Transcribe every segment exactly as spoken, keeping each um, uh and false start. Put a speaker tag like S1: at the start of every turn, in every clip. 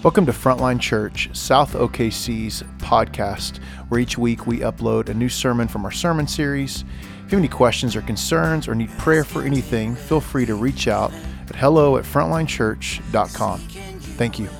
S1: Welcome to Frontline Church, South O K C's podcast, where each week we upload a new sermon from our sermon series. If you have any questions or concerns or need prayer for anything, feel free to reach out at hello at frontline church dot com. Thank you.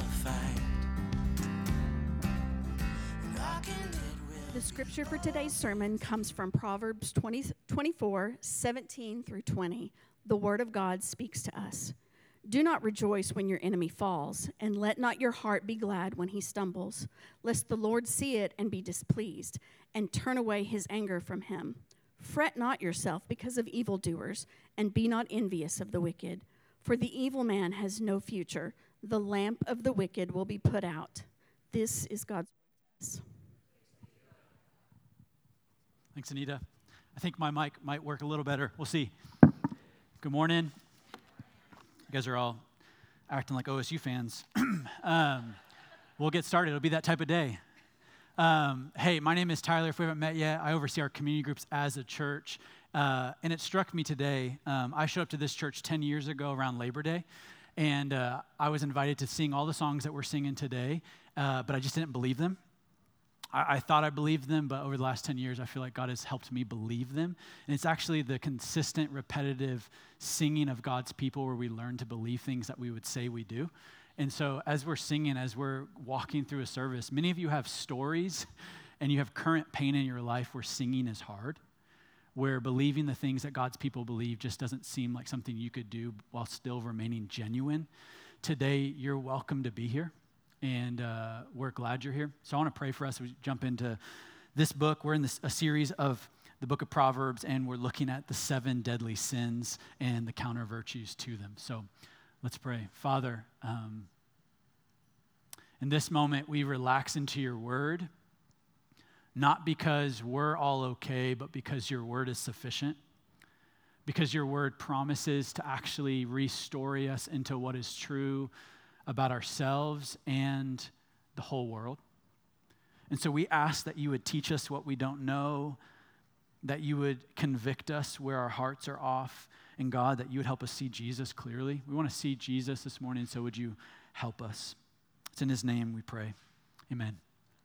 S2: The scripture for today's sermon comes from Proverbs twenty, twenty-four, seventeen through twenty. The word of God speaks to us. Do not rejoice when your enemy falls, and let not your heart be glad when he stumbles, lest the Lord see it and be displeased, and turn away his anger from him. Fret not yourself because of evildoers, and be not envious of the wicked. For the evil man has no future. The lamp of the wicked will be put out. This is God's word.
S3: Thanks, Anita. I think my mic might work a little better. We'll see. Good morning. You guys are all acting like O S U fans. um, we'll get started. It'll be that type of day. Um, hey, my name is Tyler. If we haven't met yet, I oversee our community groups as a church. Uh, and it struck me today. Um, I showed up to this church ten years ago around Labor Day. And uh, I was invited to sing all the songs that we're singing today. Uh, but I just didn't believe them. I thought I believed them, but over the last ten years, I feel like God has helped me believe them. And it's actually the consistent, repetitive singing of God's people where we learn to believe things that we would say we do. And so as we're singing, as we're walking through a service, many of you have stories and you have current pain in your life where singing is hard, where believing the things that God's people believe just doesn't seem like something you could do while still remaining genuine. Today, you're welcome to be here. And uh, we're glad you're here. So I want to pray for us as we jump into this book. We're in this, a series of the book of Proverbs, and we're looking at the seven deadly sins and the counter virtues to them. So let's pray. Father, um, in this moment, we relax into your word, not because we're all okay, but because your word is sufficient, because your word promises to actually restore us into what is true about ourselves and the whole world. And so we ask that you would teach us what we don't know, that you would convict us where our hearts are off, and God, that you would help us see Jesus clearly. We want to see Jesus this morning, so would you help us? It's in his name we pray. Amen.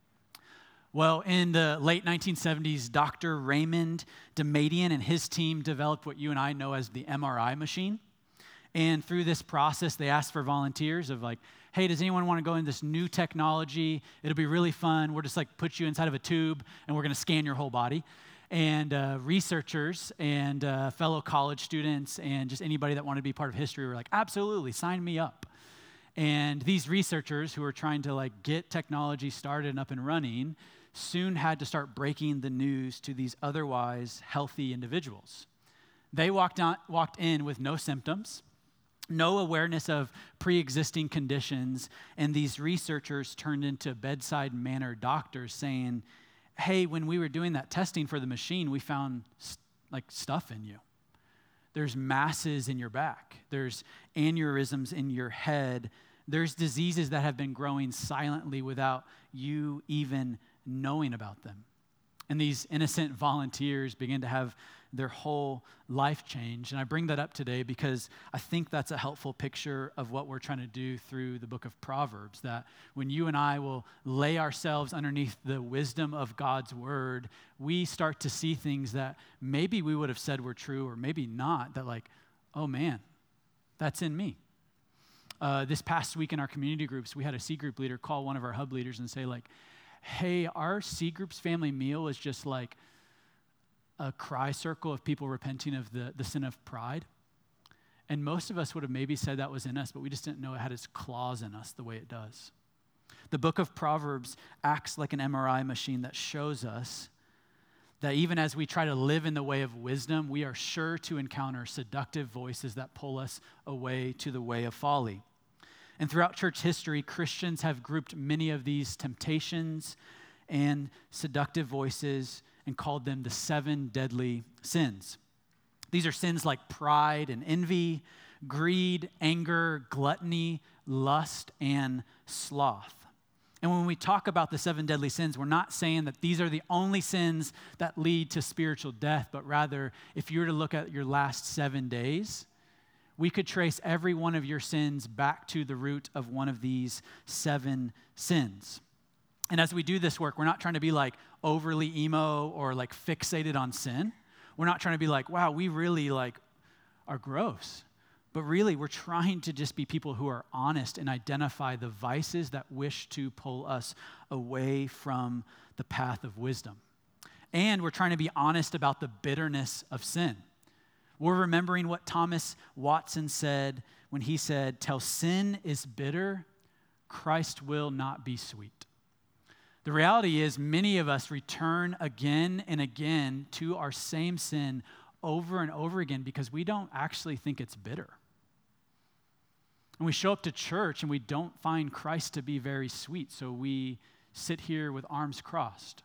S3: Well, in the late nineteen seventies, Doctor Raymond Damadian and his team developed what you and I know as the M R I machine. And through this process, they asked for volunteers of like, hey, does anyone want to go in this new technology? It'll be really fun. We'll just like put you inside of a tube and we're going to scan your whole body. And uh, researchers and uh, fellow college students and just anybody that wanted to be part of history were like, absolutely, sign me up. And these researchers who were trying to like get technology started and up and running soon had to start breaking the news to these otherwise healthy individuals. They walked out, walked in with no symptoms, no awareness of pre-existing conditions, and these researchers turned into bedside manner doctors saying, hey, when we were doing that testing for the machine, we found st- like stuff in you. There's masses in your back. There's aneurysms in your head. There's diseases that have been growing silently without you even knowing about them. And these innocent volunteers begin to have their whole life changed. And I bring that up today because I think that's a helpful picture of what we're trying to do through the book of Proverbs, that when you and I will lay ourselves underneath the wisdom of God's word, we start to see things that maybe we would have said were true or maybe not, that like, oh man, that's in me. Uh, this past week in our community groups, we had a C group leader call one of our hub leaders and say like, hey, our C group's family meal is just like a cry circle of people repenting of the, the sin of pride. And most of us would have maybe said that was in us, but we just didn't know it had its claws in us the way it does. The book of Proverbs acts like an M R I machine that shows us that even as we try to live in the way of wisdom, we are sure to encounter seductive voices that pull us away to the way of folly. And throughout church history, Christians have grouped many of these temptations and seductive voices and called them the seven deadly sins. These are sins like pride and envy, greed, anger, gluttony, lust, and sloth. And when we talk about the seven deadly sins, we're not saying that these are the only sins that lead to spiritual death, but rather, if you were to look at your last seven days, we could trace every one of your sins back to the root of one of these seven sins. And as we do this work, we're not trying to be like overly emo or like fixated on sin. We're not trying to be like, wow, we really like are gross. But really, we're trying to just be people who are honest and identify the vices that wish to pull us away from the path of wisdom. And we're trying to be honest about the bitterness of sin. We're remembering what Thomas Watson said when he said, "Till sin is bitter, Christ will not be sweet." The reality is many of us return again and again to our same sin over and over again because we don't actually think it's bitter. And we show up to church and we don't find Christ to be very sweet, so we sit here with arms crossed.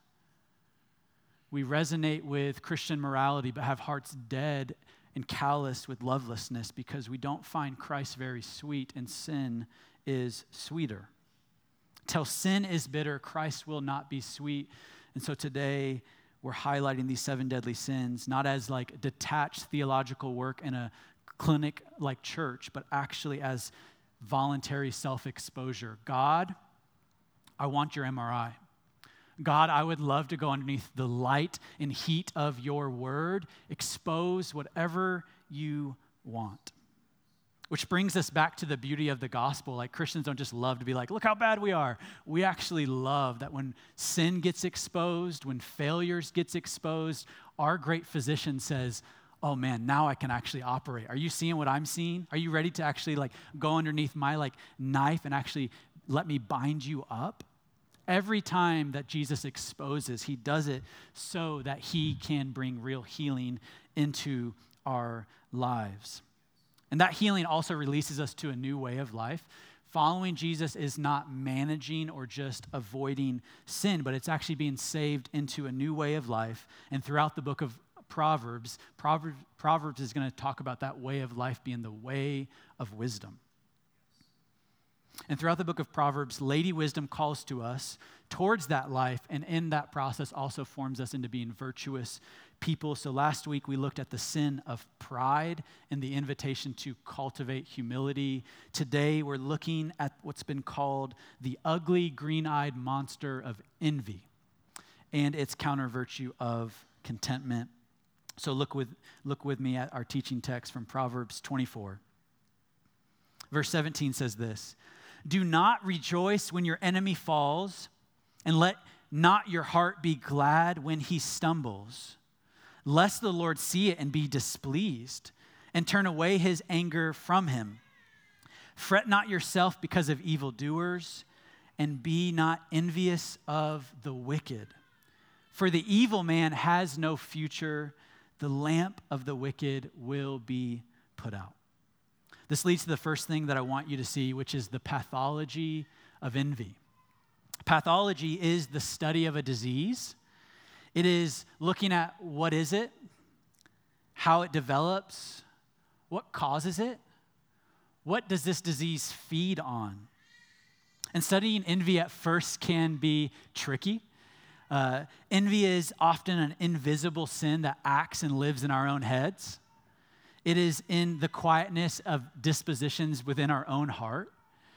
S3: We resonate with Christian morality but have hearts dead and calloused with lovelessness because we don't find Christ very sweet and sin is sweeter. Till sin is bitter, Christ will not be sweet. And so today we're highlighting these seven deadly sins, not as like detached theological work in a clinic like church, but actually as voluntary self-exposure. God, I want your M R I. God, I would love to go underneath the light and heat of your word, expose whatever you want. Which brings us back to the beauty of the gospel. Like Christians don't just love to be like, look how bad we are. We actually love that when sin gets exposed, when failures gets exposed, our great physician says, oh man, now I can actually operate. Are you seeing what I'm seeing? Are you ready to actually like go underneath my like knife and actually let me bind you up? Every time that Jesus exposes, he does it so that he can bring real healing into our lives. And that healing also releases us to a new way of life. Following Jesus is not managing or just avoiding sin, but it's actually being saved into a new way of life. And throughout the book of Proverbs, Proverbs, Proverbs is going to talk about that way of life being the way of wisdom. And throughout the book of Proverbs, Lady Wisdom calls to us towards that life, and in that process also forms us into being virtuous people. So last week we looked at the sin of pride and the invitation to cultivate humility. Today we're looking at what's been called the ugly green-eyed monster of envy and its counter virtue of contentment. So look with, look with me at our teaching text from Proverbs twenty-four. Verse seventeen says this, "Do not rejoice when your enemy falls, and let not your heart be glad when he stumbles, lest the Lord see it and be displeased, and turn away his anger from him. Fret not yourself because of evildoers, and be not envious of the wicked. For the evil man has no future, the lamp of the wicked will be put out." This leads to the first thing that I want you to see, which is the pathology of envy. Pathology is the study of a disease. It is looking at what is it, how it develops, what causes it, what does this disease feed on. And studying envy at first can be tricky. Uh, envy is often an invisible sin that acts and lives in our own heads. It is in the quietness of dispositions within our own heart.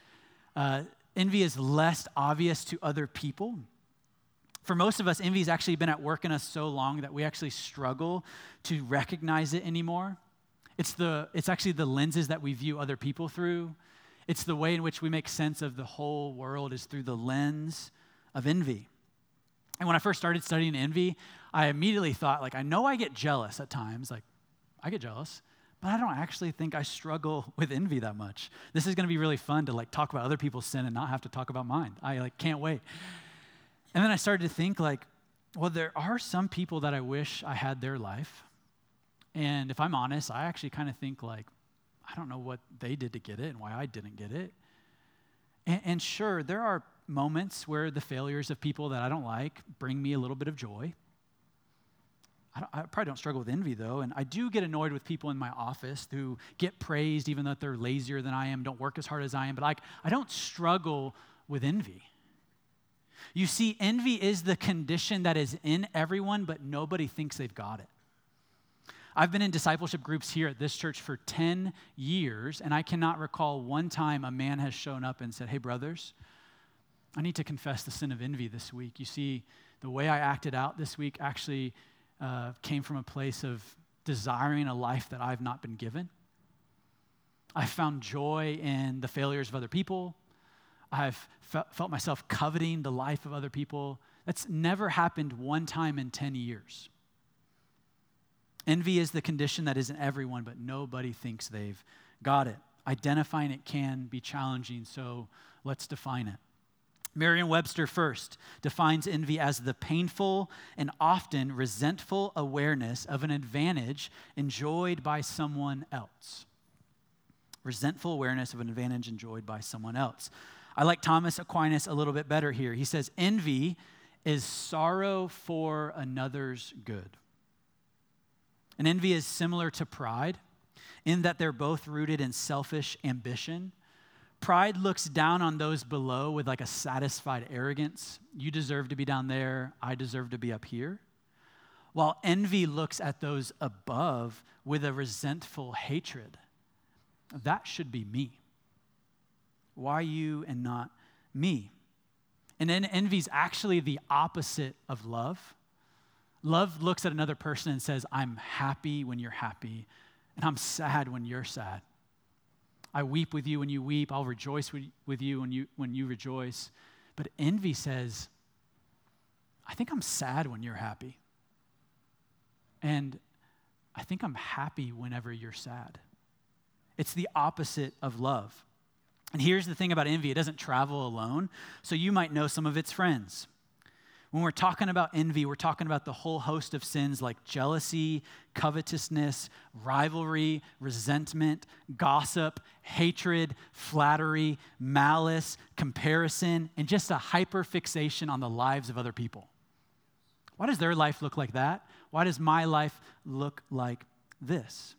S3: Uh, envy is less obvious to other people. For most of us, envy has actually been at work in us so long that we actually struggle to recognize it anymore. It's the it's actually the lenses that we view other people through. It's the way in which we make sense of the whole world is through the lens of envy. And when I first started studying envy, I immediately thought, like, I know I get jealous at times. Like, I get jealous. But I don't actually think I struggle with envy that much. This is going to be really fun to like talk about other people's sin and not have to talk about mine. I like can't wait. And then I started to think like, well, there are some people that I wish I had their life. And if I'm honest, I actually kind of think like, I don't know what they did to get it and why I didn't get it. And, and sure, there are moments where the failures of people that I don't like bring me a little bit of joy. I, don't, I probably don't struggle with envy, though, and I do get annoyed with people in my office who get praised even though they're lazier than I am, don't work as hard as I am, but like, I don't struggle with envy. You see, envy is the condition that is in everyone, but nobody thinks they've got it. I've been in discipleship groups here at this church for ten years, and I cannot recall one time a man has shown up and said, hey, brothers, I need to confess the sin of envy this week. You see, the way I acted out this week actually uh, came from a place of desiring a life that I've not been given. I found joy in the failures of other people. I've fe- felt myself coveting the life of other people. That's never happened one time in ten years. Envy is the condition that is in everyone, but nobody thinks they've got it. Identifying it can be challenging, so let's define it. Merriam-Webster first defines envy as the painful and often resentful awareness of an advantage enjoyed by someone else. Resentful awareness of an advantage enjoyed by someone else. I like Thomas Aquinas a little bit better here. He says, envy is sorrow for another's good. And envy is similar to pride in that they're both rooted in selfish ambition. Pride looks down on those below with like a satisfied arrogance. You deserve to be down there. I deserve to be up here. While envy looks at those above with a resentful hatred. That should be me. Why you and not me? And then envy is actually the opposite of love. Love looks at another person and says, I'm happy when you're happy, and I'm sad when you're sad. I weep with you when you weep. I'll rejoice with you when you when you rejoice. But envy says, I think I'm sad when you're happy. And I think I'm happy whenever you're sad. It's the opposite of love. And here's the thing about envy. It doesn't travel alone. So you might know some of its friends. When we're talking about envy, we're talking about the whole host of sins like jealousy, covetousness, rivalry, resentment, gossip, hatred, flattery, malice, comparison, and just a hyperfixation on the lives of other people. Why does their life look like that? Why does my life look like this?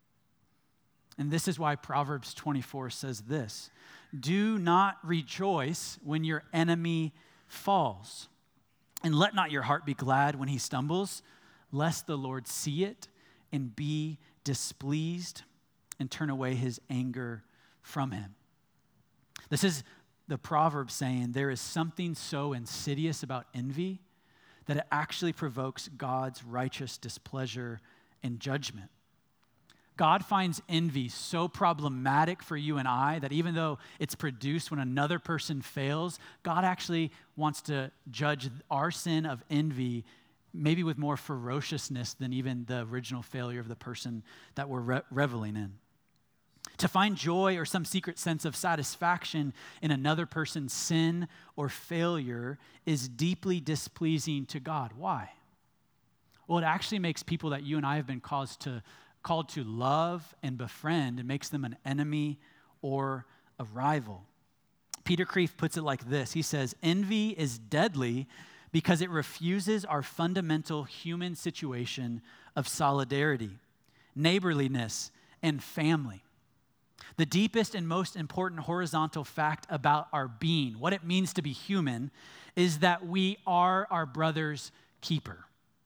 S3: And this is why Proverbs twenty-four says this, do not rejoice when your enemy falls. And let not your heart be glad when he stumbles, lest the Lord see it and be displeased and turn away his anger from him. This is the proverb saying there is something so insidious about envy that it actually provokes God's righteous displeasure and judgment. God finds envy so problematic for you and I that even though it's produced when another person fails, God actually wants to judge our sin of envy maybe with more ferociousness than even the original failure of the person that we're re- reveling in. To find joy or some secret sense of satisfaction in another person's sin or failure is deeply displeasing to God. Why? Well, it actually makes people that you and I have been caused to called to love and befriend, and makes them an enemy or a rival. Peter Kreeft puts it like this. He says, envy is deadly because it refuses our fundamental human situation of solidarity, neighborliness, and family. The deepest and most important horizontal fact about our being, what it means to be human, is that we are our brother's keeper.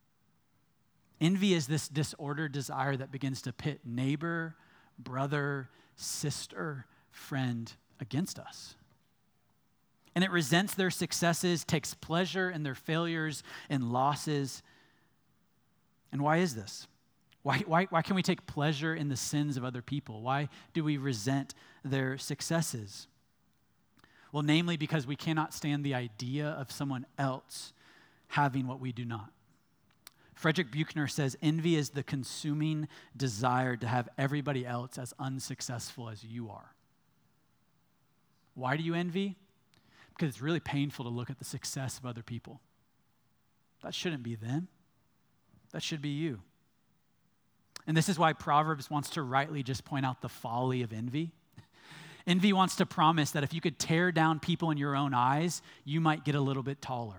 S3: Envy is this disordered desire that begins to pit neighbor, brother, sister, friend against us. And it resents their successes, takes pleasure in their failures and losses. And why is this? Why, why, why can we take pleasure in the sins of other people? Why do we resent their successes? Well, namely because we cannot stand the idea of someone else having what we do not. Frederick Buechner says, envy is the consuming desire to have everybody else as unsuccessful as you are. Why do you envy? Because it's really painful to look at the success of other people. That shouldn't be them. That should be you. And this is why Proverbs wants to rightly just point out the folly of envy. Envy wants to promise that if you could tear down people in your own eyes, you might get a little bit taller.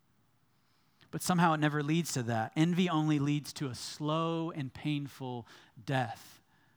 S3: But somehow it never leads to that. Envy only leads to a slow and painful death.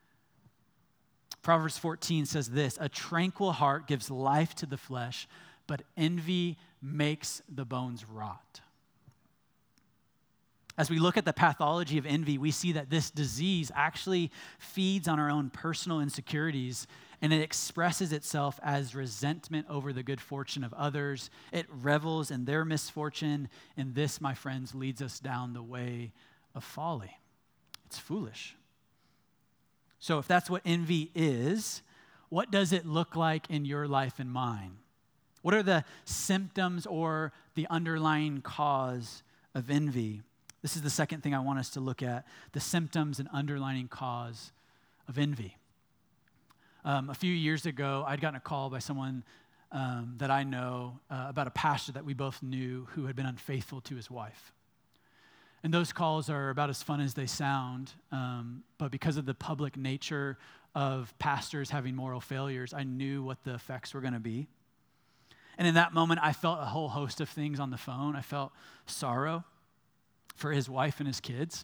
S3: Proverbs fourteen says this, a tranquil heart gives life to the flesh, but envy makes the bones rot. As we look at the pathology of envy, we see that this disease actually feeds on our own personal insecurities, and it expresses itself as resentment over the good fortune of others. It revels in their misfortune, and this, my friends, leads us down the way of folly. It's foolish. So if that's what envy is, what does it look like in your life and mine? What are the symptoms or the underlying cause of envy? This is the second thing I want us to look at, the symptoms and underlying cause of envy. Um, a few years ago, I'd gotten a call by someone um, that I know uh, about a pastor that we both knew who had been unfaithful to his wife. And those calls are about as fun as they sound, um, but because of the public nature of pastors having moral failures, I knew what the effects were going to be. And in that moment, I felt a whole host of things on the phone. I felt sorrow for his wife and his kids.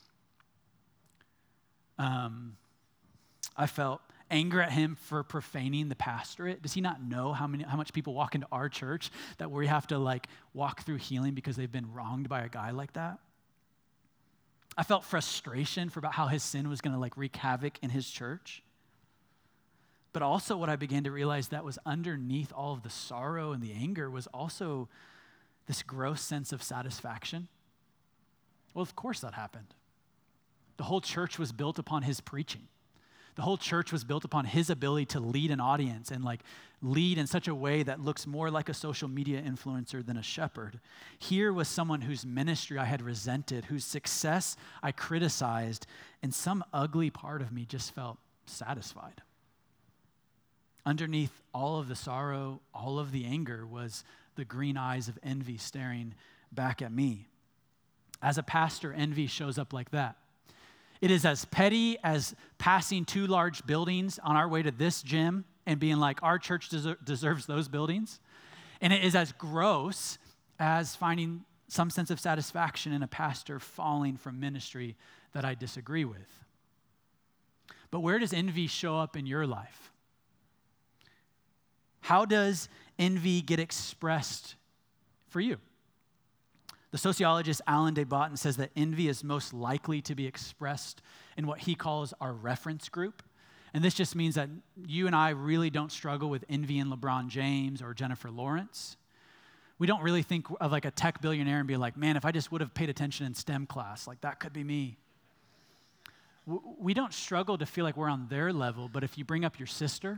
S3: Um, I felt anger at him for profaning the pastorate. Does he not know how many, how much people walk into our church that we have to like walk through healing because they've been wronged by a guy like that? I felt frustration for about how his sin was going to like wreak havoc in his church. But also what I began to realize that was underneath all of the sorrow and the anger was also this gross sense of satisfaction. Well, of course that happened. The whole church was built upon his preaching. The whole church was built upon his ability to lead an audience and like lead in such a way that looks more like a social media influencer than a shepherd. Here was someone whose ministry I had resented, whose success I criticized, and some ugly part of me just felt satisfied. Underneath all of the sorrow, all of the anger was the green eyes of envy staring back at me. As a pastor, envy shows up like that. It is as petty as passing two large buildings on our way to this gym and being like, our church deser- deserves those buildings. And it is as gross as finding some sense of satisfaction in a pastor falling from ministry that I disagree with. But where does envy show up in your life? How does envy get expressed for you? The sociologist Alan de Botton says that envy is most likely to be expressed in what he calls our reference group. And this just means that you and I really don't struggle with envying LeBron James or Jennifer Lawrence. We don't really think of like a tech billionaire and be like, man, if I just would have paid attention in STEM class, like that could be me. We don't struggle to feel like we're on their level, but if you bring up your sister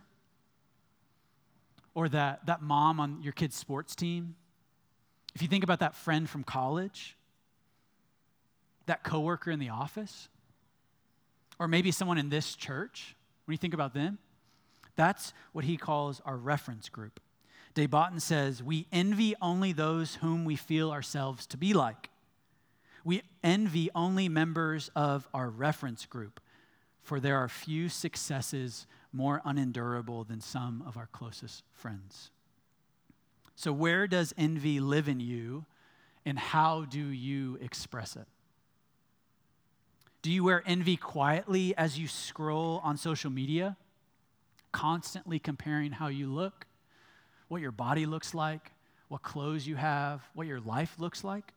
S3: or that, that mom on your kid's sports team, if you think about that friend from college, that coworker in the office, or maybe someone in this church, when you think about them, that's what he calls our reference group. De Botton says, we envy only those whom we feel ourselves to be like. We envy only members of our reference group, for there are few successes more unendurable than some of our closest friends. So where does envy live in you, and how do you express it? Do you wear envy quietly as you scroll on social media, constantly comparing how you look, what your body looks like, what clothes you have, what your life looks like?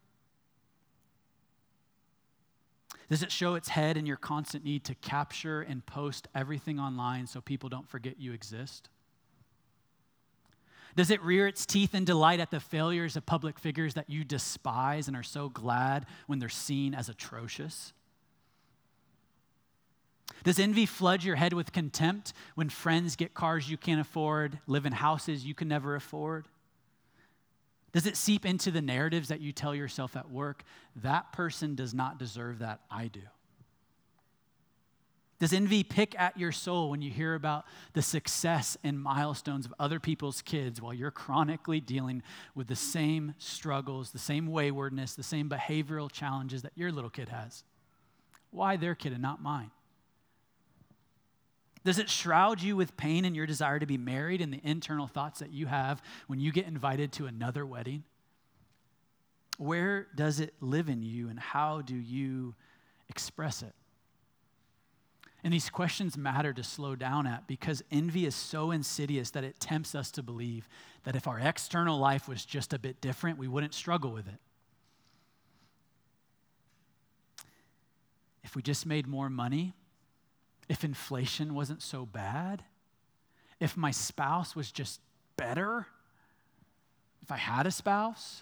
S3: Does it show its head in your constant need to capture and post everything online so people don't forget you exist? Does it rear its teeth in delight at the failures of public figures that you despise and are so glad when they're seen as atrocious? Does envy flood your head with contempt when friends get cars you can't afford, live in houses you can never afford? Does it seep into the narratives that you tell yourself at work? That person does not deserve that, I do. Does envy pick at your soul when you hear about the success and milestones of other people's kids while you're chronically dealing with the same struggles, the same waywardness, the same behavioral challenges that your little kid has? Why their kid and not mine? Does it shroud you with pain in your desire to be married and the internal thoughts that you have when you get invited to another wedding? Where does it live in you, and how do you express it? And these questions matter to slow down at, because envy is so insidious that it tempts us to believe that if our external life was just a bit different, we wouldn't struggle with it. if we just made more money, if inflation wasn't so bad, if my spouse was just better, if I had a spouse,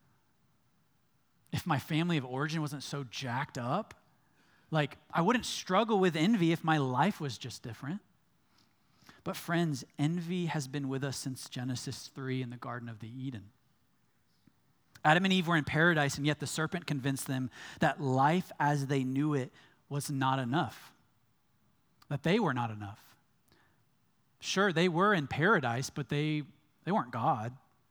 S3: if my family of origin wasn't so jacked up, like I wouldn't struggle with envy if my life was just different. But friends, envy has been with us since Genesis three in the Garden of the Eden. Adam and Eve were in paradise, and yet the serpent convinced them that life as they knew it was not enough, that they were not enough. Sure, they were in paradise, but they, they weren't God.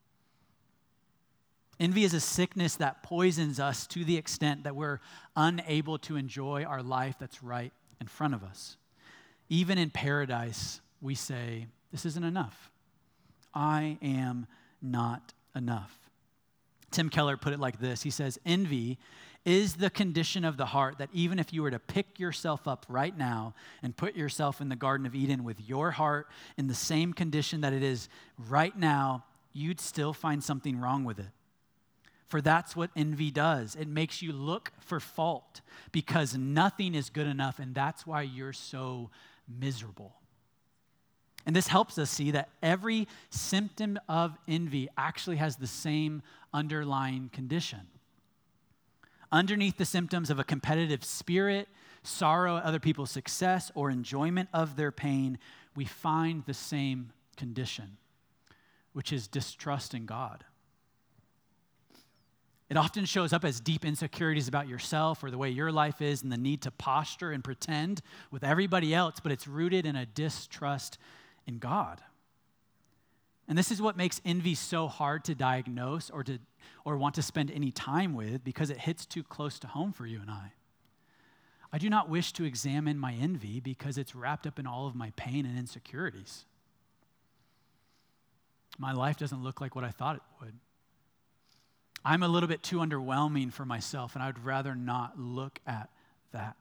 S3: Envy is a sickness that poisons us to the extent that we're unable to enjoy our life that's right in front of us. Even in paradise, we say, this isn't enough. I am not enough. Tim Keller put it like this. He says, envy is the condition of the heart that even if you were to pick yourself up right now and put yourself in the Garden of Eden with your heart in the same condition that it is right now, you'd still find something wrong with it. For that's what envy does. It makes you look for fault because nothing is good enough, and that's why you're so miserable. And this helps us see that every symptom of envy actually has the same underlying condition. Underneath the symptoms of a competitive spirit, sorrow at other people's success, or enjoyment of their pain, we find the same condition, which is distrust in God. It often shows up as deep insecurities about yourself or the way your life is and the need to posture and pretend with everybody else, but it's rooted in a distrust in God. And this is what makes envy so hard to diagnose or to or want to spend any time with, because it hits too close to home for you and I. I do not wish to examine my envy because it's wrapped up in all of my pain and insecurities. My life doesn't look like what I thought it would. I'm a little bit too underwhelming for myself, and I would rather not look at that.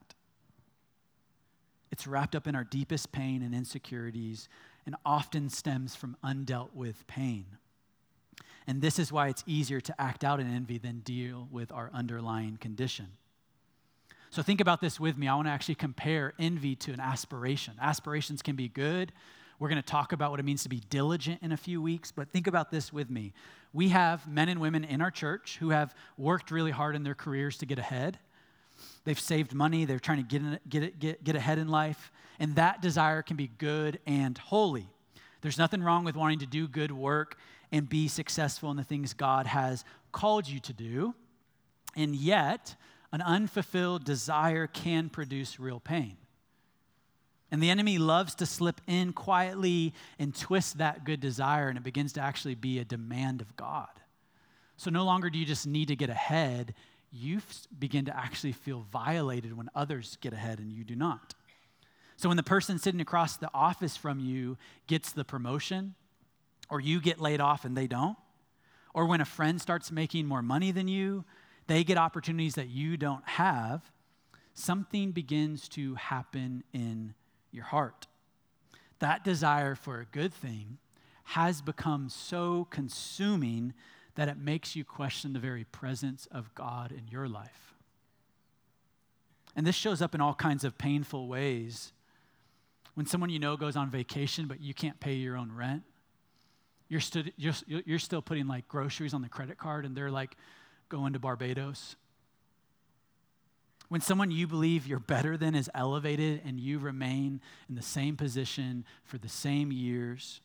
S3: It's wrapped up in our deepest pain and insecurities and often stems from undealt with pain. And this is why it's easier to act out in envy than deal with our underlying condition. So think about this with me. I want to actually compare envy to an aspiration. Aspirations can be good. We're going to talk about what it means to be diligent in a few weeks, but think about this with me. We have men and women in our church who have worked really hard in their careers to get ahead. They've saved money. They're trying to get in, get, it, get, get ahead in life. And that desire can be good and holy. There's nothing wrong with wanting to do good work and be successful in the things God has called you to do. And yet, an unfulfilled desire can produce real pain. And the enemy loves to slip in quietly and twist that good desire, and it begins to actually be a demand of God. So no longer do you just need to get ahead, you begin to actually feel violated when others get ahead and you do not. So when the person sitting across the office from you gets the promotion, or you get laid off and they don't, or when a friend starts making more money than you, they get opportunities that you don't have, something begins to happen in your heart. That desire for a good thing has become so consuming that it makes you question the very presence of God in your life. And this shows up in all kinds of painful ways. When someone you know goes on vacation, but you can't pay your own rent, you're, stu- you're, you're still putting like groceries on the credit card, and they're like going to Barbados. When someone you believe you're better than is elevated and you remain in the same position for the same years.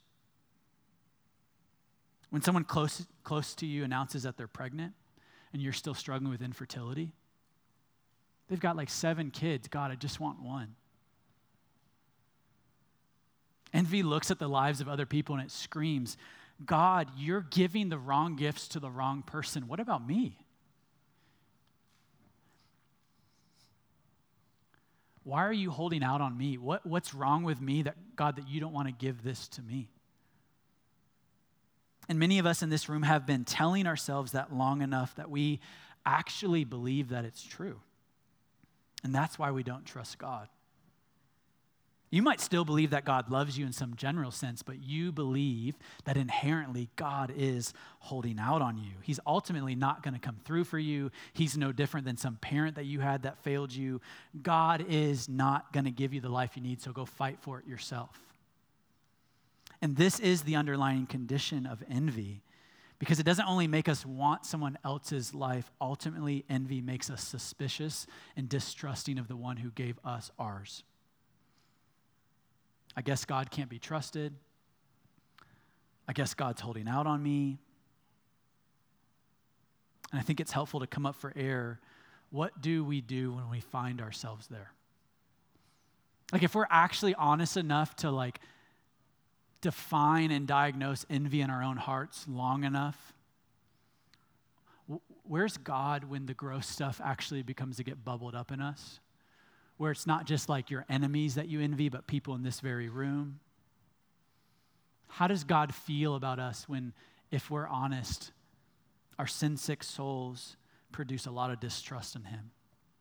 S3: When someone close, close to you announces that they're pregnant and you're still struggling with infertility. They've got like seven kids. God, I just want one. Envy looks at the lives of other people and it screams, God, you're giving the wrong gifts to the wrong person. What about me? Why are you holding out on me? What, what's wrong with me, that God, that you don't want to give this to me? And many of us in this room have been telling ourselves that long enough that we actually believe that it's true. And that's why we don't trust God. You might still believe that God loves you in some general sense, but you believe that inherently God is holding out on you. He's ultimately not going to come through for you. He's no different than some parent that you had that failed you. God is not going to give you the life you need, so go fight for it yourself. And this is the underlying condition of envy, because it doesn't only make us want someone else's life. Ultimately, envy makes us suspicious and distrusting of the one who gave us ours. I guess God can't be trusted. I guess God's holding out on me. And I think it's helpful to come up for air. What do we do when we find ourselves there? Like if we're actually honest enough to like define and diagnose envy in our own hearts long enough, where's God when the gross stuff actually becomes to get bubbled up in us? Where it's not just like your enemies that you envy, but people in this very room. How does God feel about us when, if we're honest, our sin-sick souls produce a lot of distrust in him?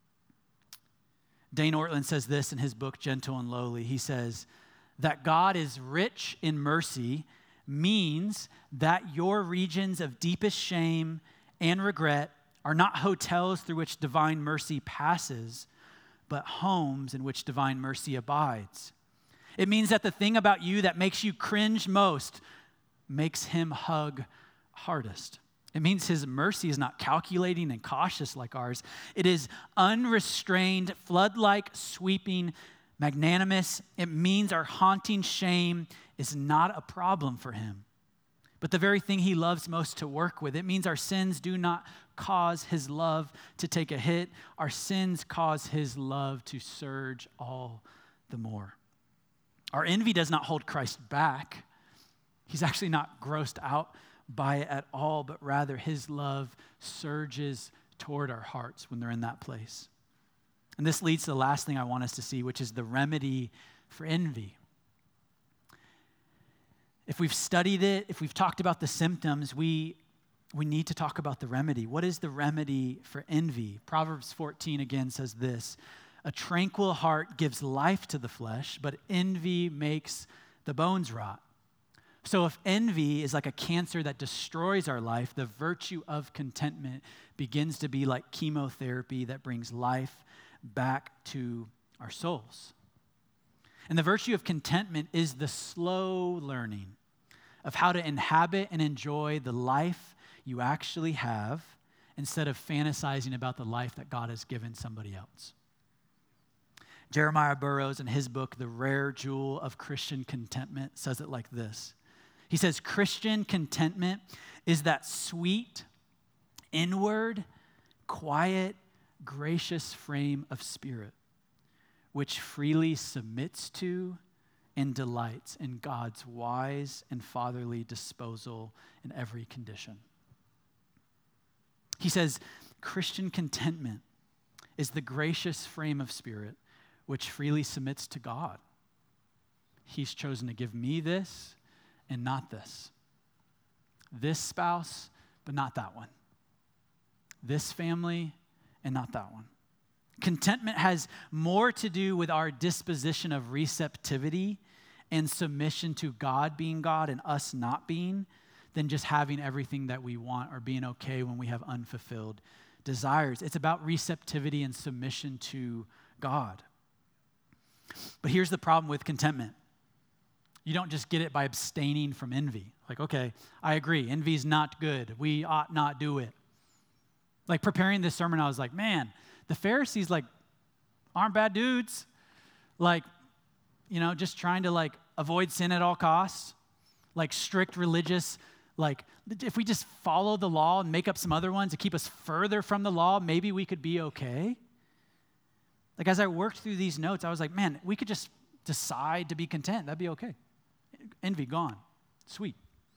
S3: Dane Ortland says this in his book, Gentle and Lowly. He says, that God is rich in mercy means that your regions of deepest shame and regret are not hotels through which divine mercy passes, but homes in which divine mercy abides. It means that the thing about you that makes you cringe most makes him hug hardest. It means his mercy is not calculating and cautious like ours. It is unrestrained, flood-like, sweeping, magnanimous. It means our haunting shame is not a problem for him, but the very thing he loves most to work with. It means our sins do not cause his love to take a hit. Our sins cause his love to surge all the more. Our envy does not hold Christ back. He's actually not grossed out by it at all, but rather his love surges toward our hearts when they're in that place. And this leads to the last thing I want us to see, which is the remedy for envy. If we've studied it, if we've talked about the symptoms, we We need to talk about the remedy. What is the remedy for envy? Proverbs fourteen again says this, a tranquil heart gives life to the flesh, but envy makes the bones rot. So if envy is like a cancer that destroys our life, the virtue of contentment begins to be like chemotherapy that brings life back to our souls. And the virtue of contentment is the slow learning of how to inhabit and enjoy the life you actually have instead of fantasizing about the life that God has given somebody else. Jeremiah Burroughs, in his book, The Rare Jewel of Christian Contentment, says it like this. He says, Christian contentment is that sweet, inward, quiet, gracious frame of spirit, which freely submits to and delights in God's wise and fatherly disposal in every condition. He says, Christian contentment is the gracious frame of spirit which freely submits to God. He's chosen to give me this and not this. This spouse, but not that one. This family and not that one. Contentment has more to do with our disposition of receptivity and submission to God being God and us not being than just having everything that we want or being okay when we have unfulfilled desires. It's about receptivity and submission to God. But here's the problem with contentment. You don't just get it by abstaining from envy. Like, okay, I agree, envy's not good. We ought not do it. Like preparing this sermon, I was like, man, the Pharisees like aren't bad dudes. Like, you know, just trying to like avoid sin at all costs. Like strict religious, like if we just follow the law and make up some other ones to keep us further from the law, maybe we could be okay. Like as I worked through these notes, I was like, man, we could just decide to be content. That'd be okay. Envy gone. Sweet.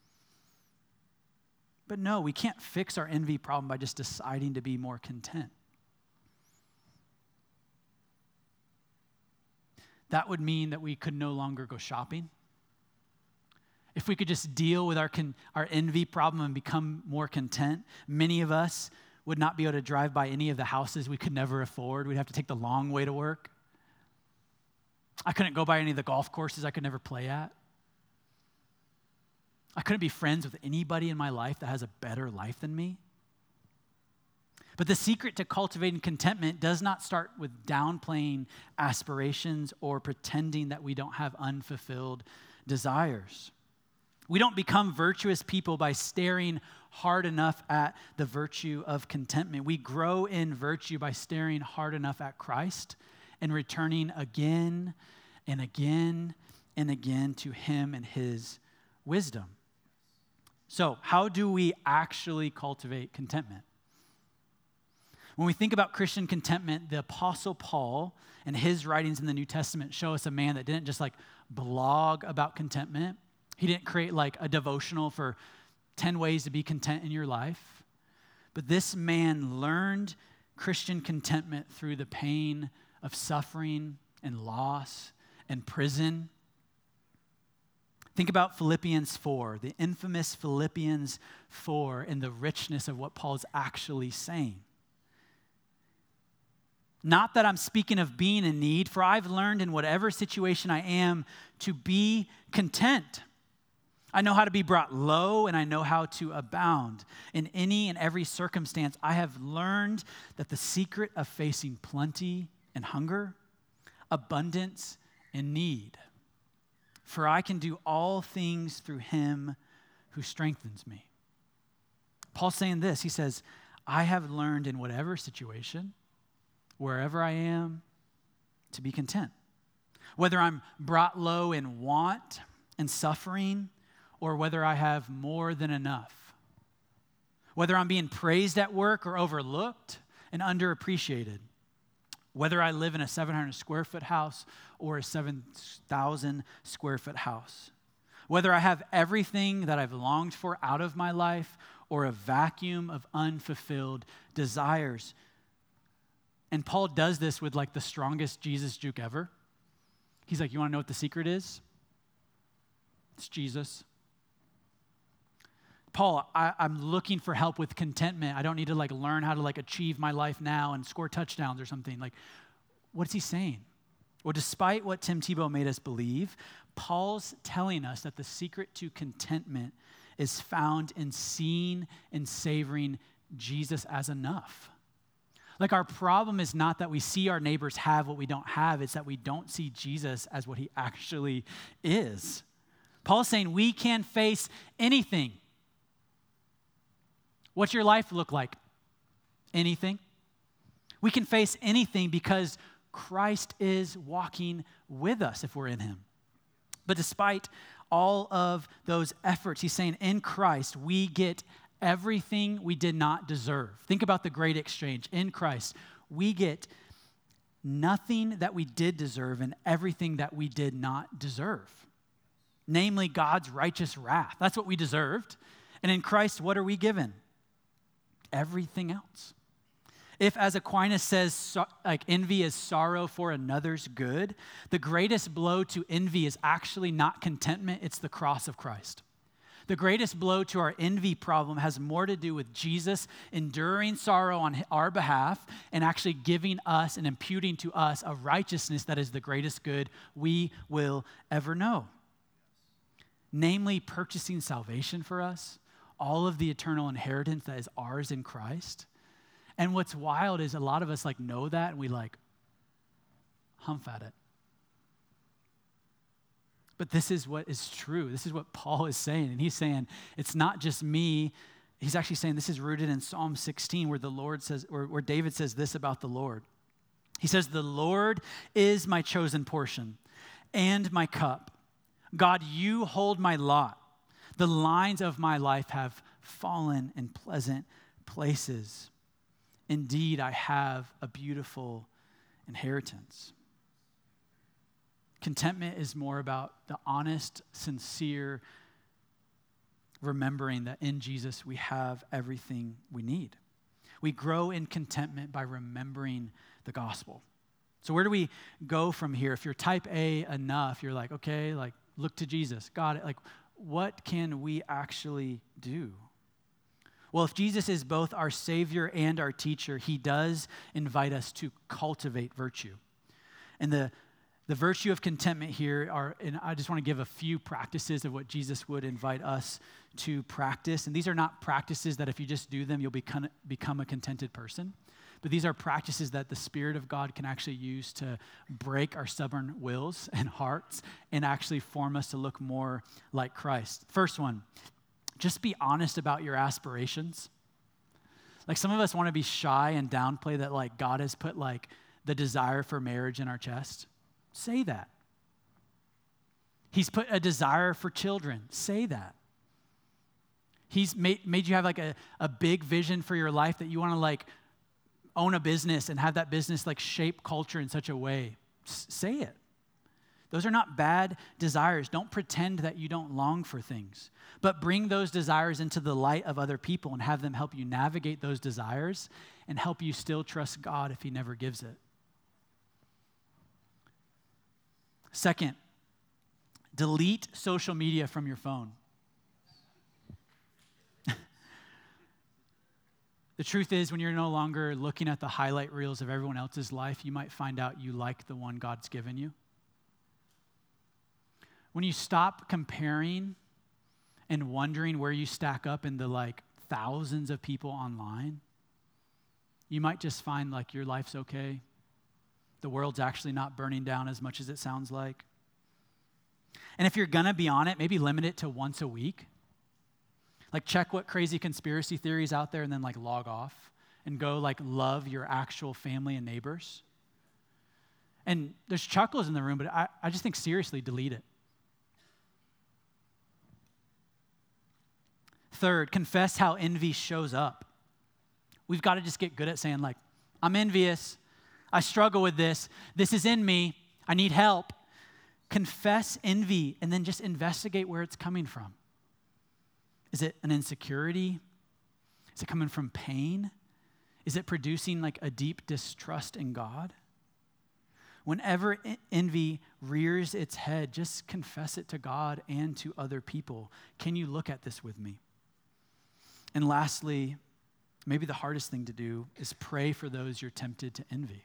S3: But no, we can't fix our envy problem by just deciding to be more content. That would mean that we could no longer go shopping. If we could just deal with our con- our envy problem and become more content, many of us would not be able to drive by any of the houses we could never afford. We'd have to take the long way to work. I couldn't go by any of the golf courses I could never play at. I couldn't be friends with anybody in my life that has a better life than me. But the secret to cultivating contentment does not start with downplaying aspirations or pretending that we don't have unfulfilled desires. We don't become virtuous people by staring hard enough at the virtue of contentment. We grow in virtue by staring hard enough at Christ and returning again and again and again to him and his wisdom. So, how do we actually cultivate contentment? When we think about Christian contentment, the Apostle Paul and his writings in the New Testament show us a man that didn't just like blog about contentment. He didn't create like a devotional for ten ways to be content in your life. But this man learned Christian contentment through the pain of suffering and loss and prison. Think about Philippians four, the infamous Philippians four, and the richness of what Paul's actually saying. Not that I'm speaking of being in need, for I've learned in whatever situation I am to be content. I know how to be brought low, and I know how to abound. In any and every circumstance, I have learned that the secret of facing plenty and hunger, abundance and need. For I can do all things through him who strengthens me. Paul's saying this. He says, I have learned in whatever situation, wherever I am, to be content. Whether I'm brought low in want and suffering, or whether I have more than enough. Whether I'm being praised at work or overlooked and underappreciated. Whether I live in a seven hundred square foot house or a seven thousand square foot house. Whether I have everything that I've longed for out of my life or a vacuum of unfulfilled desires. And Paul does this with like the strongest Jesus juke ever. He's like, you want to know what the secret is? It's Jesus. Paul, I, I'm looking for help with contentment. I don't need to like learn how to like achieve my life now and score touchdowns or something. Like, what's he saying? Well, despite what Tim Tebow made us believe, Paul's telling us that the secret to contentment is found in seeing and savoring Jesus as enough. Like our problem is not that we see our neighbors have what we don't have, it's that we don't see Jesus as what he actually is. Paul's saying we can face anything. What's your life look like? Anything. We can face anything because Christ is walking with us if we're in him. But despite all of those efforts, he's saying in Christ we get everything we did not deserve. Think about the great exchange. In Christ, we get nothing that we did deserve and everything that we did not deserve. Namely, God's righteous wrath. That's what we deserved. And in Christ, what are we given? Everything else. If, as Aquinas says, so, like envy is sorrow for another's good, the greatest blow to envy is actually not contentment, it's the cross of Christ. The greatest blow to our envy problem has more to do with Jesus enduring sorrow on our behalf and actually giving us and imputing to us a righteousness that is the greatest good we will ever know. Namely, purchasing salvation for us, all of the eternal inheritance that is ours in Christ. And what's wild is a lot of us like know that and we like humph at it. But this is what is true. This is what Paul is saying. And he's saying, it's not just me. He's actually saying this is rooted in Psalm sixteen where the Lord says, or where David says this about the Lord. He says, the Lord is my chosen portion and my cup. God, you hold my lot. The lines of my life have fallen in pleasant places. Indeed, I have a beautiful inheritance. Contentment is more about the honest, sincere remembering that in Jesus we have everything we need. We grow in contentment by remembering the gospel. So where do we go from here? If you're type A enough, you're like, okay, like look to Jesus. God, like what can we actually do? Well, if Jesus is both our Savior and our teacher, he does invite us to cultivate virtue. And the The virtue of contentment here are, and I just want to give a few practices of what Jesus would invite us to practice. And these are not practices that if you just do them, you'll become, become a contented person. But these are practices that the Spirit of God can actually use to break our stubborn wills and hearts and actually form us to look more like Christ. First one, just be honest about your aspirations. Like some of us want to be shy and downplay that like God has put like the desire for marriage in our chest. Say that. He's put a desire for children. Say that. He's made, made you have like a, a big vision for your life that you want to like own a business and have that business like shape culture in such a way. S- say it. Those are not bad desires. Don't pretend that you don't long for things, but bring those desires into the light of other people and have them help you navigate those desires and help you still trust God if he never gives it. Second, delete social media from your phone. The truth is, when you're no longer looking at the highlight reels of everyone else's life, you might find out you like the one God's given you. When you stop comparing and wondering where you stack up in the like thousands of people online, you might just find like your life's okay. The world's actually not burning down as much as it sounds like. And if you're gonna be on it, maybe limit it to once a week. Like check what crazy conspiracy theories out there and then like log off and go like love your actual family and neighbors. And there's chuckles in the room, but I, I just think seriously, delete it. Third, confess how envy shows up. We've got to just get good at saying like, I'm envious. I struggle with this. This is in me. I need help. Confess envy and then just investigate where it's coming from. Is it an insecurity? Is it coming from pain? Is it producing like a deep distrust in God? Whenever envy rears its head, just confess it to God and to other people. Can you look at this with me? And lastly, maybe the hardest thing to do is pray for those you're tempted to envy.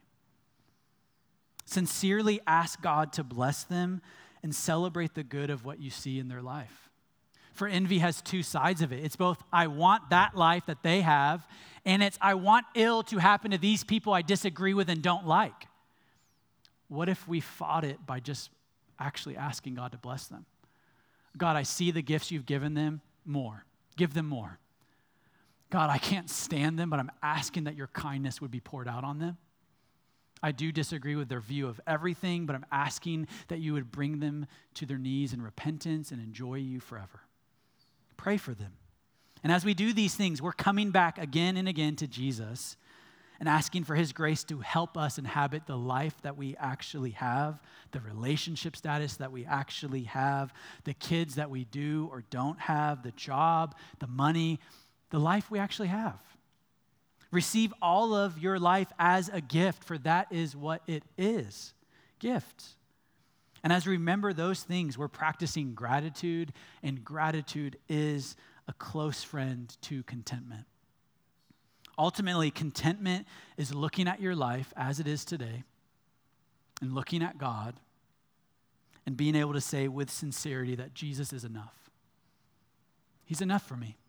S3: Sincerely ask God to bless them and celebrate the good of what you see in their life. For envy has two sides of it. It's both, I want that life that they have, and it's, I want ill to happen to these people I disagree with and don't like. What if we fought it by just actually asking God to bless them? God, I see the gifts you've given them, more. Give them more. God, I can't stand them, but I'm asking that your kindness would be poured out on them. I do disagree with their view of everything, but I'm asking that you would bring them to their knees in repentance and enjoy you forever. Pray for them. And as we do these things, we're coming back again and again to Jesus and asking for his grace to help us inhabit the life that we actually have, the relationship status that we actually have, the kids that we do or don't have, the job, the money, the life we actually have. Receive all of your life as a gift, for that is what it is, gift. And as we remember those things, we're practicing gratitude, and gratitude is a close friend to contentment. Ultimately, contentment is looking at your life as it is today and looking at God and being able to say with sincerity that Jesus is enough. He's enough for me.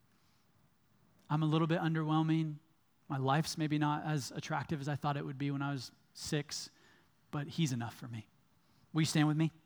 S3: I'm a little bit underwhelming. My life's maybe not as attractive as I thought it would be when I was six, but he's enough for me. Will you stand with me?